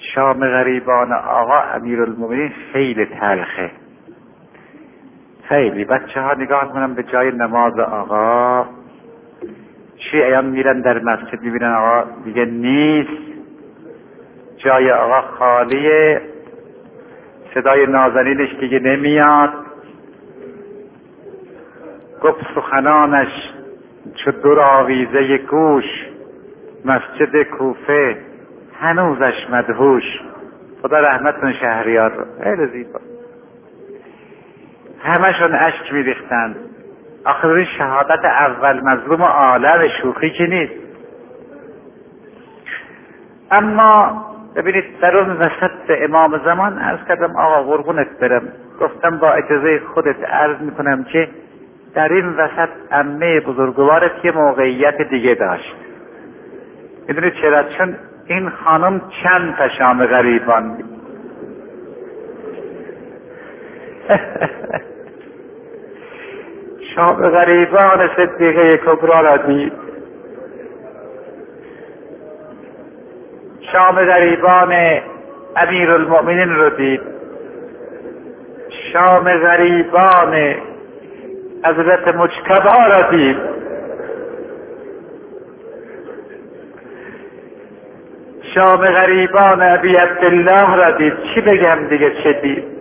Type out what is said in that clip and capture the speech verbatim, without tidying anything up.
شام غریبان آقا امیرالمومنین خیلی تلخه، خیلی. بچه ها نگاه میکنن به جای نماز آقا، شیعیان میرن در مسجد میبینن آقا دیگه نیست، جای آقا خالیه، صدای نازنینش دیگه نمیاد، گفت سخنانش چو دور آویزه گوش، مسجد کوفه هنوزش مدهوش. خدا رحمت کن شهریار رو، خیلی زیبا. همشون اشک میریختند. آخر این شهادت اول مظلوم عالم، شوخی که نیست. اما ببینید در اون وسط به امام زمان عرض کردم آقا قربونت برم، گفتم با اجازه خودت عرض میکنم که در این وسط عمه بزرگوارت یه موقعیت دیگه داشت. میدونید چرا؟ چون این خانم چند تا شام غریبان دید. شام غریبان صدیقه کبرا را دید، شام غریبان امیرالمؤمنین رو دید، شام غریبان حضرت مجتبی را دید، شام غریبان ابی عبدالله را دید. چی بگم دیگه چه دید؟